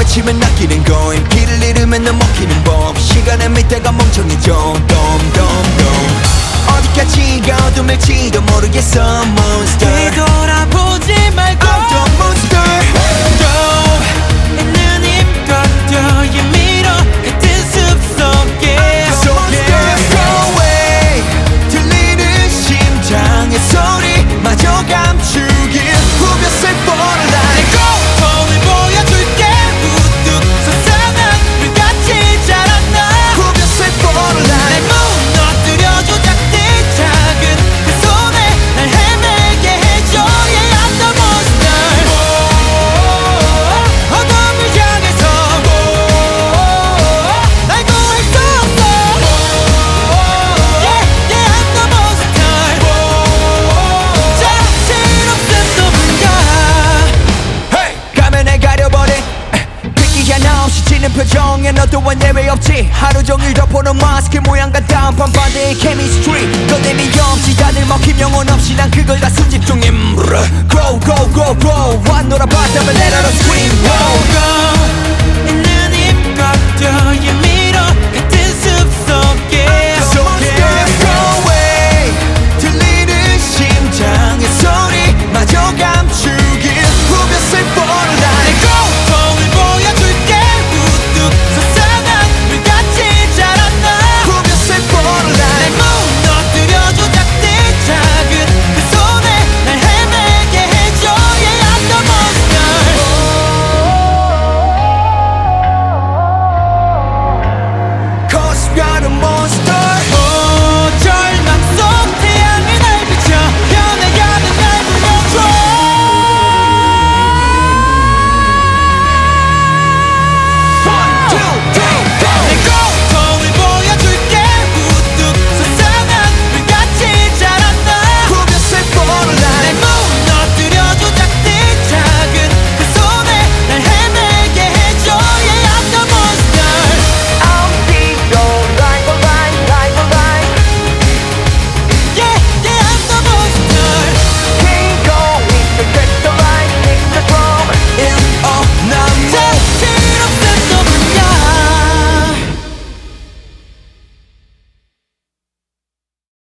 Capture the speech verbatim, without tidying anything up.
지치면 낚이는 거임 길을 잃으면 넌 먹히는 법 시간의 밑에가 멍청해져 덤덤덤 어디까지 가어둠일지도 모르겠어 monster 뒤돌아보지 말고 I'm the monster 또 있는 힘껏 더 밀어 같은 숲속에 So yeah, go away 들리는 심장의 소리마저 감추길 후벼슬 뻔한 내 고통을 보여줄게 우뚝 솟아난 불같이 자랐나 후벼슬 뻔한 날 무너뜨려줘 작디 작은 그 손에 날 헤매게 해줘 Yeah I'm the monster 어둠을 향해서 날 구할 수 없어 Yeah yeah I'm the monster 정신없는 누군가 Hey! 가면에 가려버린 빛기 하나 없이 지는 표정에 너도 원 예외 없지 하루 종일 덮어놓은 마스크 모양 같아 반반대의 chemistry 너네미 없지 다들 먹힘 영혼 없이 난 그걸 다 수집 중임 Grow go go grow 완 놀아봤다면 let out a scream